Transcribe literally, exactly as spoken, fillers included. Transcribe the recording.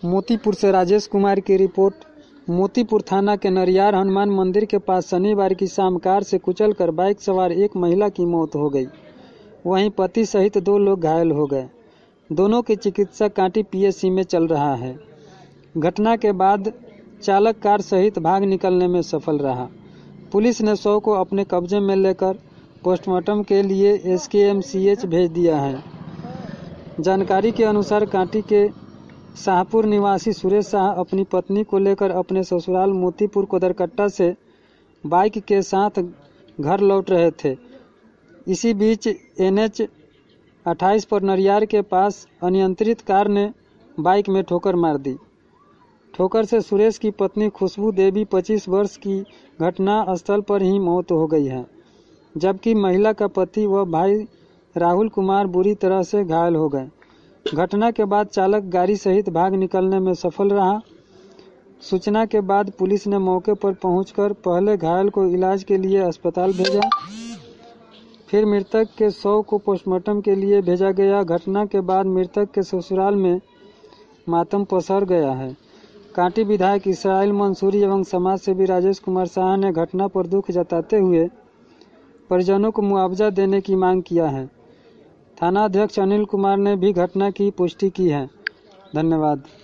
मोतीपुर से राजेश कुमार की रिपोर्ट। मोतीपुर थाना के नरियार हनुमान मंदिर के पास शनिवार की शाम कार से कुचलकर बाइक सवार एक महिला की मौत हो गई। वहीं पति सहित दो लोग घायल हो गए। दोनों की चिकित्सा कांटी पीएचसी में चल रहा है। घटना के बाद चालक कार सहित भाग निकलने में सफल रहा। पुलिस ने शव को अपने कब्जे में लेकर पोस्टमार्टम के लिए एसकेएमसीएच भेज दिया है। जानकारी के अनुसार कांटी के शाहपुर निवासी सुरेश शाह अपनी पत्नी को लेकर अपने ससुराल मोतीपुर कोदरकट्टा से बाइक के साथ घर लौट रहे थे। इसी बीच एनएच अट्ठाईस पर नरियार के पास अनियंत्रित कार ने बाइक में ठोकर मार दी। ठोकर से सुरेश की पत्नी खुशबू देवी पच्चीस वर्ष की घटना स्थल पर ही मौत हो गई है, जबकि महिला का पति व भाई राहुल कुमार बुरी तरह से घायल हो गए। घटना के बाद चालक गाड़ी सहित भाग निकलने में सफल रहा। सूचना के बाद पुलिस ने मौके पर पहुंचकर पहले घायल को इलाज के लिए अस्पताल भेजा, फिर मृतक के शव को पोस्टमार्टम के लिए भेजा गया। घटना के बाद मृतक के ससुराल में मातम पसर गया है। कांटी विधायक इसराइल मंसूरी एवं समाज सेवी राजेश कुमार शाह ने घटना पर दुख जताते हुए परिजनों को मुआवजा देने की मांग किया है। थाना अध्यक्ष अनिल कुमार ने भी घटना की पुष्टि की है। धन्यवाद।